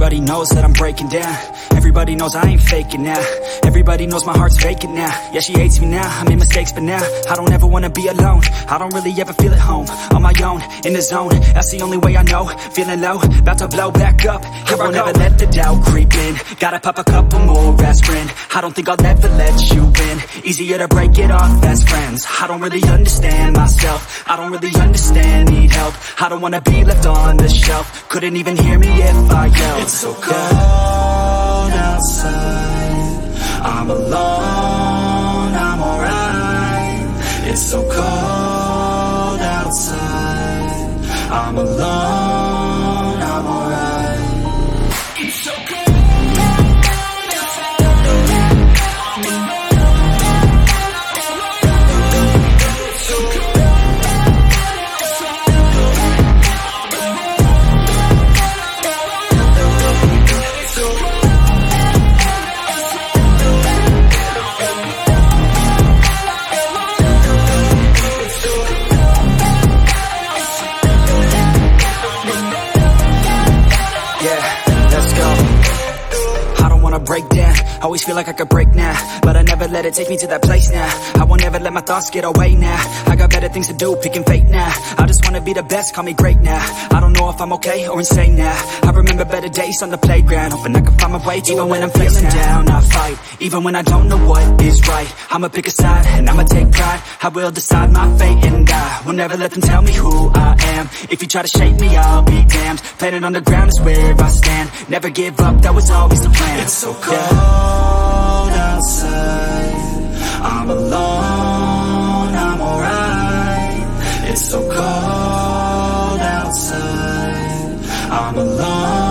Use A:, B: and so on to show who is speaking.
A: Everybody knows that I'm breaking down. Everybody knows I ain't faking now. Everybody knows my heart's vacant now. Yeah, she hates me now, I made mistakes but now I don't ever wanna be alone. I don't really ever feel at home. On my own, in the zone, that's the only way I know. Feeling low, about to blow back up. Here I won't ever let the doubt creep in. Gotta pop a couple more aspirin. I don't think I'll ever let you in. Easier to break it off best friends. I don't really understand myself. I don't really understand, need help. I don't wanna be left on the shelf. Couldn't even hear me if I yelled. It's so cold outside, I'm alone, I'm alright. It's so cold outside, I'm alone, I'm alright. It's so cold. Break down, always feel like I could break now, but I never let it take me to that place now. I won't ever let my thoughts get away now. I got better things to do, picking fate now. I just wanna be the best, call me great now. I don't know if I'm okay or insane now. I remember better days on the playground, hoping I can find my way to even when I'm feeling down, I fight, even when I don't know what is right. I'ma pick a side, and I'ma take pride. I will decide my fate and I will never let them tell me who I am. If you try to shake me, I'll be damned. Planet on the ground is where I stand. Never give up, that was always the plan. It's so cold outside, I'm alone, I'm alright. It's so cold outside, I'm alone.